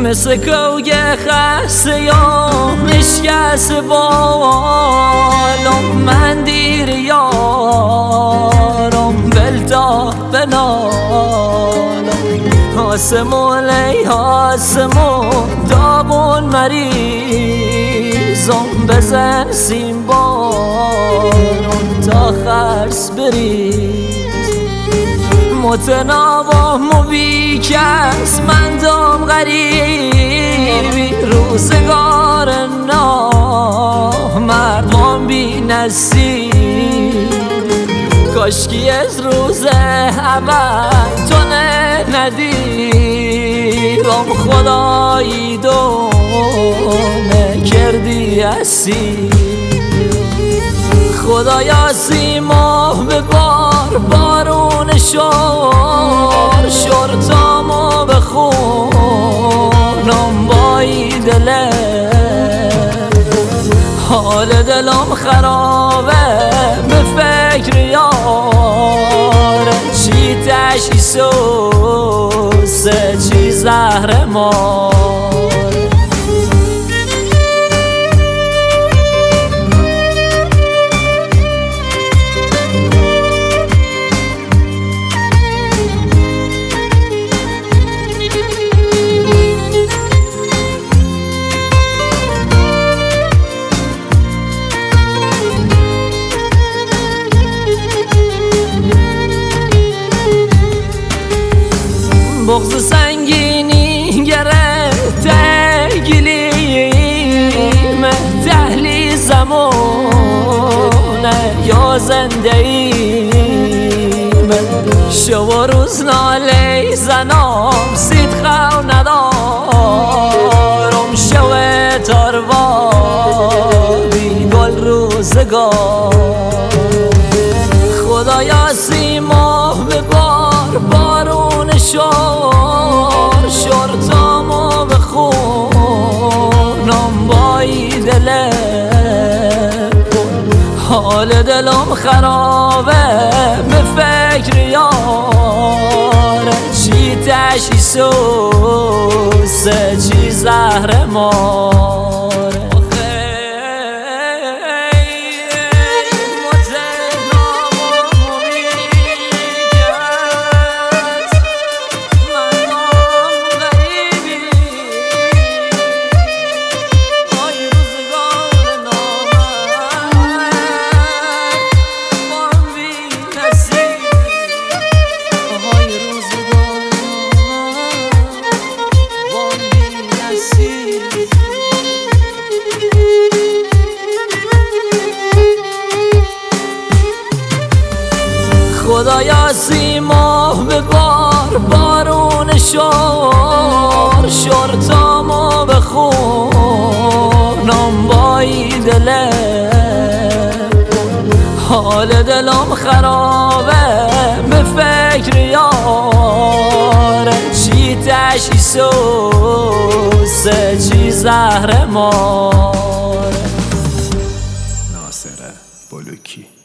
مثل کوگ خسته یا مشکست بالم من دیر یارم بلتا بنالم آسمون ای آسمون داغون مریضم بزن سیمبارم تا خرس بریز متناوم و بیکس من دام غریبی روزگار نامردم بی نصیب کاشکی از روز اول تو ندیدم خدایی دونه کردی اسیر خدایا سیما ببار بارون شرطامو بخونم بایی دله حال دلم خرابه به فکر یاره چی تشیسوسه چی زهر ماره بغض سنگینی گرفته گلیم تهلیزمونه یا زنده ایم شب و روز ناله زنم سید خو ندارم شو تارواری گل روزگار خدایا سیما ببار بارون شرطامو بخونم بایی دله حال دلم خرابه به فکر یاره چی تشیسوسه چی زهر ماره خدایا سیما ببار بارون شرطامو بخونم بایی دله حال دلم خرابه به فکر یاره چی تشیسوسه چی زهر ماره ناصر بلوکی